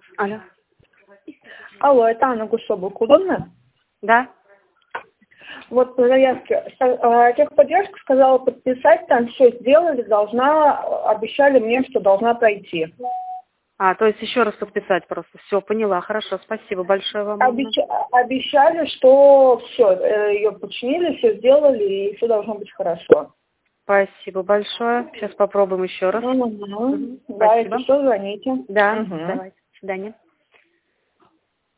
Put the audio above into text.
Алло. Алло, это Анна Гусобок. Удобно? Да. Вот по заявке техподдержка сказала подписать, там все сделали, обещали мне, что должна пройти. То есть еще раз подписать просто. Все, поняла. Хорошо, спасибо большое вам. Обещали, что все, ее починили, все сделали, и все должно быть хорошо. Спасибо большое. Сейчас попробуем еще раз. Да, если что, звоните. Да, давайте. До свидания.